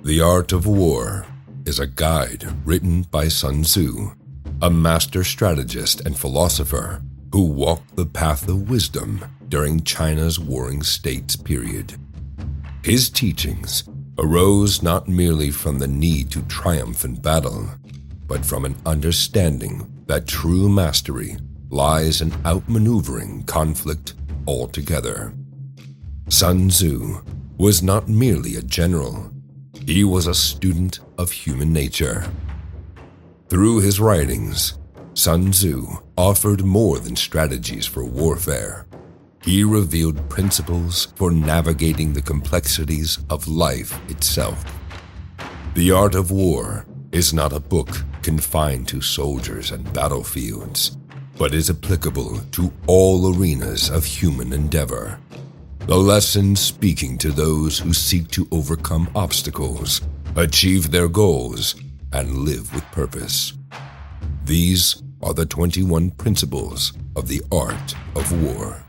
The Art of War is a guide written by Sun Tzu, a master strategist and philosopher who walked the path of wisdom during China's warring states period. His teachings arose not merely from the need to triumph in battle, but from an understanding that true mastery lies in outmaneuvering conflict altogether. Sun Tzu was not merely a general, he was a student of human nature. Through his writings, Sun Tzu offered more than strategies for warfare. He revealed principles for navigating the complexities of life itself. The Art of War is not a book confined to soldiers and battlefields, but is applicable to all arenas of human endeavor. The lessons speaking to those who seek to overcome obstacles, achieve their goals, and live with purpose. These are the 21 principles of the art of war.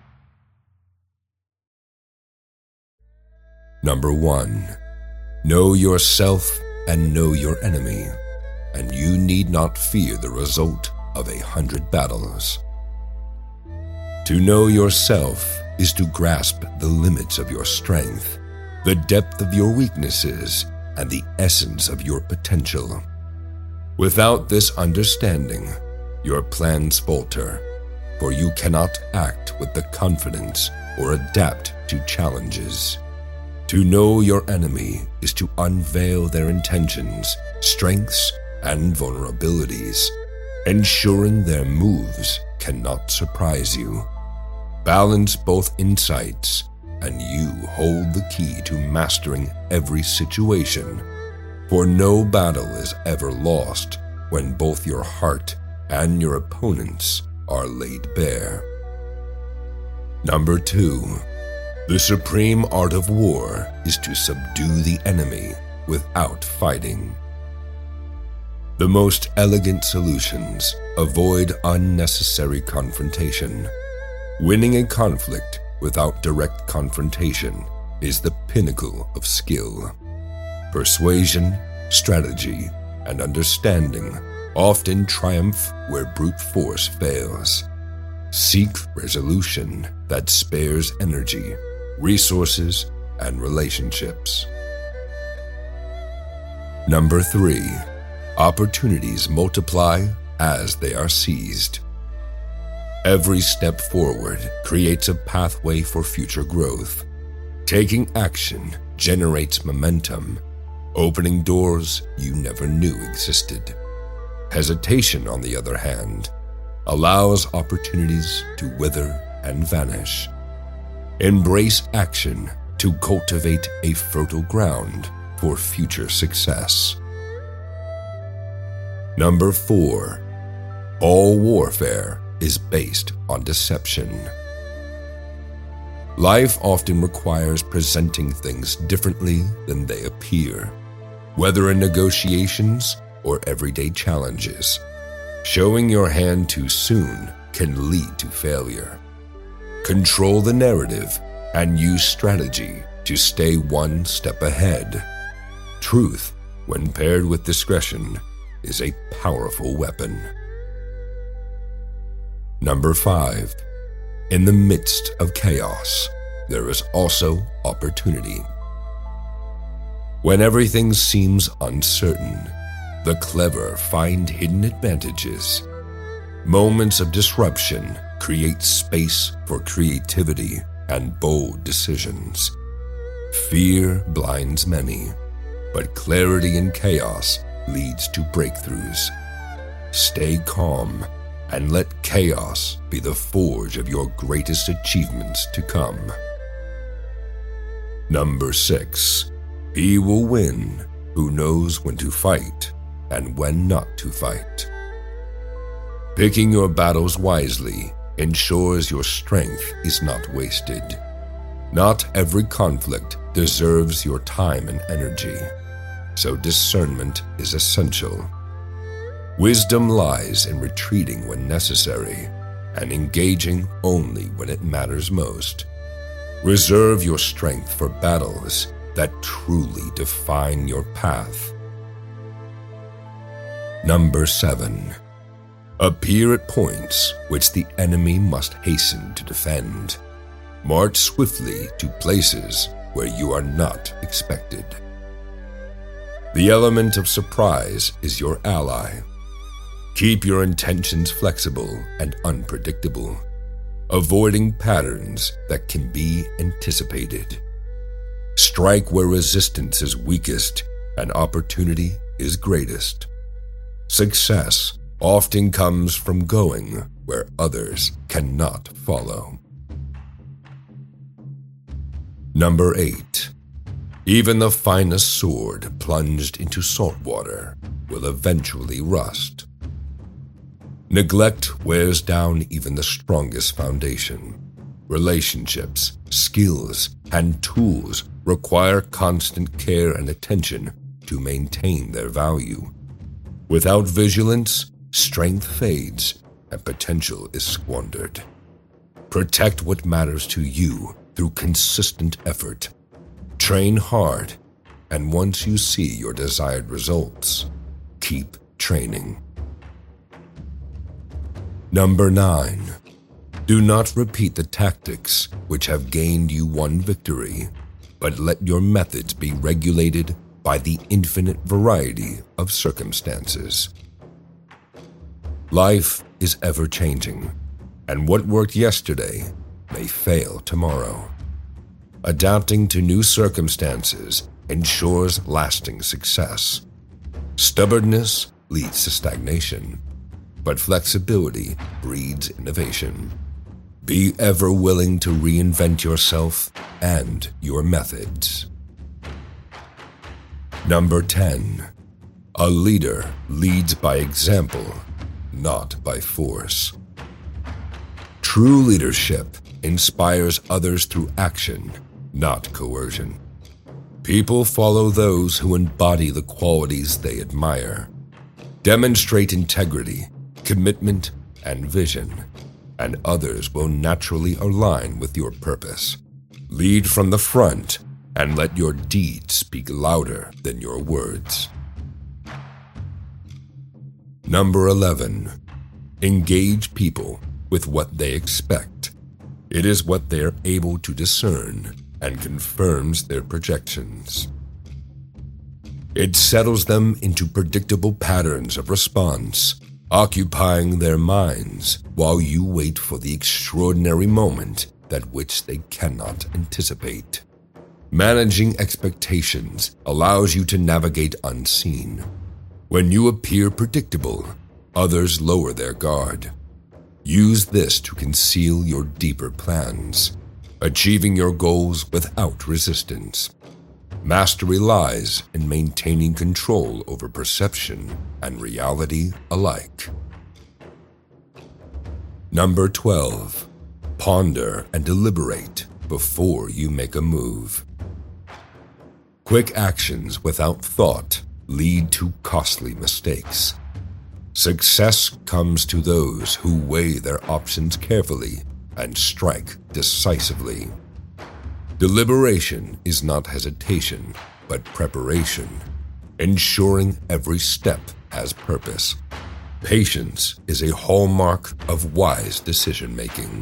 Number 1. Know yourself and know your enemy, and you need not fear the result of 100 battles. To know yourself is to grasp the limits of your strength, the depth of your weaknesses, and the essence of your potential. Without this understanding, your plans falter, for you cannot act with the confidence or adapt to challenges. To know your enemy is to unveil their intentions, strengths, and vulnerabilities, ensuring their moves cannot surprise you. Balance both insights, and you hold the key to mastering every situation, for no battle is ever lost when both your heart and your opponents are laid bare. Number 2. The supreme art of war is to subdue the enemy without fighting. The most elegant solutions avoid unnecessary confrontation. Winning a conflict without direct confrontation is the pinnacle of skill. Persuasion, strategy, and understanding often triumph where brute force fails. Seek resolution that spares energy, resources, and relationships. Number 3. Opportunities multiply as they are seized. Every step forward creates a pathway for future growth. Taking action generates momentum, opening doors you never knew existed. Hesitation, on the other hand, allows opportunities to wither and vanish. Embrace action to cultivate a fertile ground for future success. Number 4. All warfare is based on deception. Life often requires presenting things differently than they appear, whether in negotiations or everyday challenges. Showing your hand too soon can lead to failure. Control the narrative and use strategy to stay one step ahead. Truth, when paired with discretion, is a powerful weapon. Number 5. In the midst of chaos, there is also opportunity. When everything seems uncertain, the clever find hidden advantages. Moments of disruption create space for creativity and bold decisions. Fear blinds many, but clarity in chaos leads to breakthroughs. Stay calm and let chaos be the forge of your greatest achievements to come. Number 6. He will win who knows when to fight and when not to fight. Picking your battles wisely ensures your strength is not wasted. Not every conflict deserves your time and energy, so discernment is essential. Wisdom lies in retreating when necessary and engaging only when it matters most. Reserve your strength for battles that truly define your path. Number 7. Appear at points which the enemy must hasten to defend. March swiftly to places where you are not expected. The element of surprise is your ally. Keep your intentions flexible and unpredictable, avoiding patterns that can be anticipated. Strike where resistance is weakest and opportunity is greatest. Success often comes from going where others cannot follow. Number 8. Even the finest sword plunged into salt water will eventually rust. Neglect wears down even the strongest foundation. Relationships, skills, and tools require constant care and attention to maintain their value. Without vigilance, strength fades and potential is squandered. Protect what matters to you through consistent effort. Train hard, and once you see your desired results, keep training. Number 9. Do not repeat the tactics which have gained you one victory, but let your methods be regulated by the infinite variety of circumstances. Life is ever-changing, and what worked yesterday may fail tomorrow. Adapting to new circumstances ensures lasting success. Stubbornness leads to stagnation, but flexibility breeds innovation. Be ever willing to reinvent yourself and your methods. Number 10. A leader leads by example, not by force. True leadership inspires others through action, not coercion. People follow those who embody the qualities they admire. Demonstrate integrity, commitment, and vision, and others will naturally align with your purpose. Lead from the front and let your deeds speak louder than your words. Number 11. Engage people with what they expect. It is what they are able to discern and confirms their projections. It settles them into predictable patterns of response, occupying their minds while you wait for the extraordinary moment that which they cannot anticipate. Managing expectations allows you to navigate unseen. When you appear predictable, others lower their guard. Use this to conceal your deeper plans, achieving your goals without resistance. Mastery lies in maintaining control over perception and reality alike. Number 12. Ponder and deliberate before you make a move. Quick actions without thought lead to costly mistakes. Success comes to those who weigh their options carefully and strike decisively. Deliberation is not hesitation, but preparation, ensuring every step has purpose. Patience is a hallmark of wise decision-making.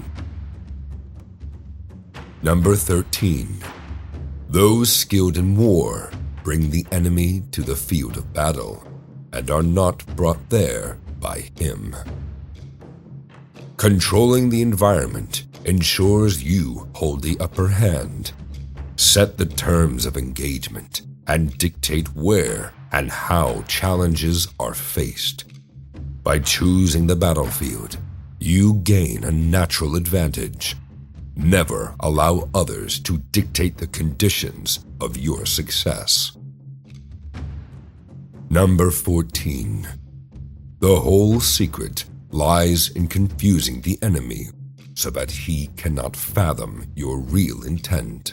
Number 13. Those skilled in war bring the enemy to the field of battle and are not brought there by him. Controlling the environment ensures you hold the upper hand. Set the terms of engagement and dictate where and how challenges are faced. By choosing the battlefield, you gain a natural advantage. Never allow others to dictate the conditions of your success. Number 14. The whole secret lies in confusing the enemy so that he cannot fathom your real intent.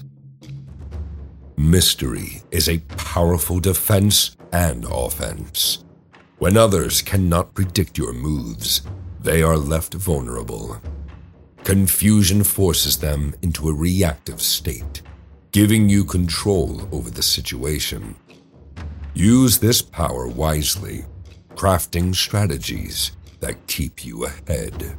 Mystery is a powerful defense and offense. When others cannot predict your moves, they are left vulnerable. Confusion forces them into a reactive state. giving you control over the situation. Use this power wisely, crafting strategies that keep you ahead.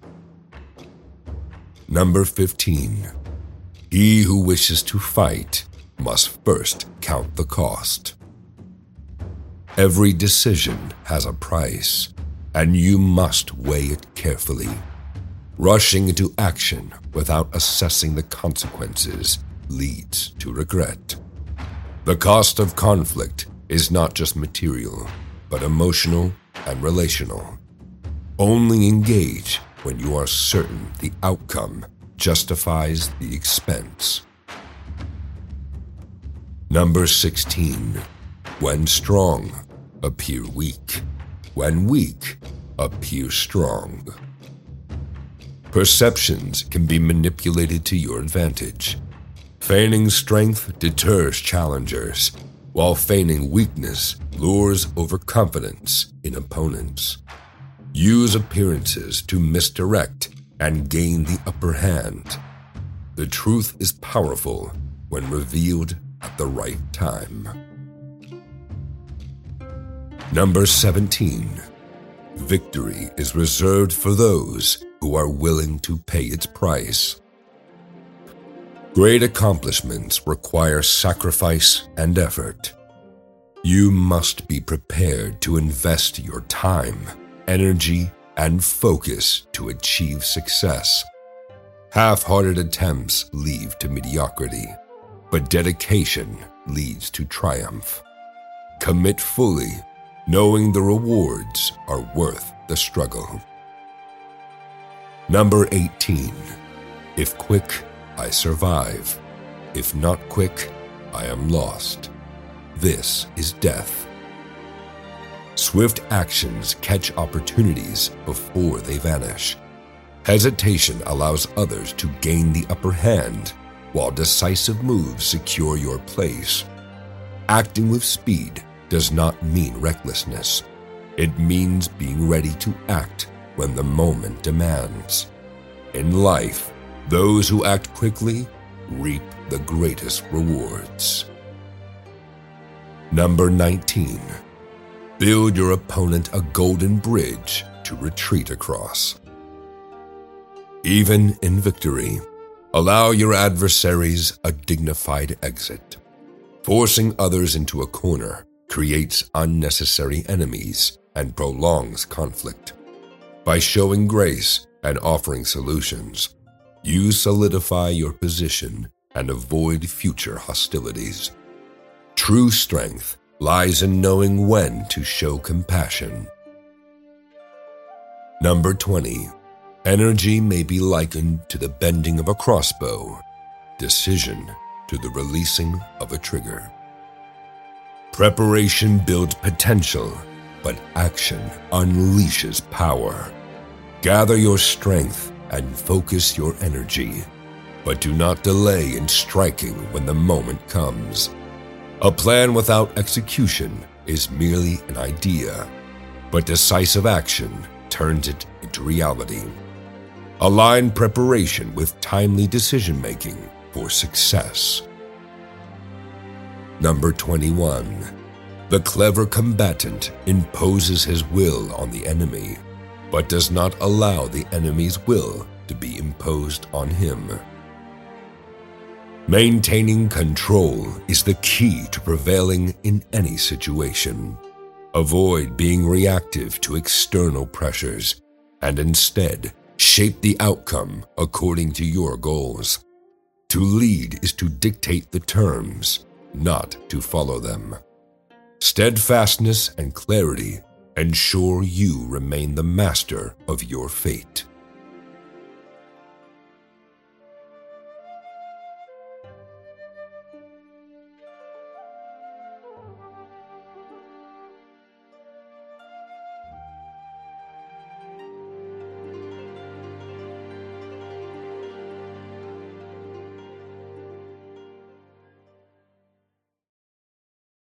Number 15. He who wishes to fight must first count the cost. Every decision has a price, and you must weigh it carefully. Rushing into action without assessing the consequences leads to regret. The cost of conflict is not just material, but emotional and relational. Only engage when you are certain the outcome justifies the expense. Number 16. When strong, appear weak. When weak, appear strong. Perceptions can be manipulated to your advantage. Feigning strength deters challengers, while feigning weakness lures overconfidence in opponents. Use appearances to misdirect and gain the upper hand. The truth is powerful when revealed at the right time. Number 17. Victory is reserved for those who are willing to pay its price. Great accomplishments require sacrifice and effort. You must be prepared to invest your time, energy, and focus to achieve success. Half-hearted attempts lead to mediocrity, but dedication leads to triumph. Commit fully, knowing the rewards are worth the struggle. Number 18. If quick, I survive. If not quick, I am lost. This is death. Swift actions catch opportunities before they vanish. Hesitation allows others to gain the upper hand, while decisive moves secure your place. Acting with speed does not mean recklessness. It means being ready to act when the moment demands. In life, those who act quickly reap the greatest rewards. Number 19. Build your opponent a golden bridge to retreat across. Even in victory, allow your adversaries a dignified exit. Forcing others into a corner creates unnecessary enemies and prolongs conflict. By showing grace and offering solutions, you solidify your position and avoid future hostilities. True strength lies in knowing when to show compassion. Number 20. Energy may be likened to the bending of a crossbow, decision to the releasing of a trigger. Preparation builds potential, but action unleashes power. Gather your strength and focus your energy, but do not delay in striking when the moment comes. A plan without execution is merely an idea, but decisive action turns it into reality. Align preparation with timely decision-making for success. Number 21. The clever combatant imposes his will on the enemy, but does not allow the enemy's will to be imposed on him. Maintaining control is the key to prevailing in any situation. Avoid being reactive to external pressures, and instead shape the outcome according to your goals. To lead is to dictate the terms, not to follow them. Steadfastness and clarity ensure you remain the master of your fate.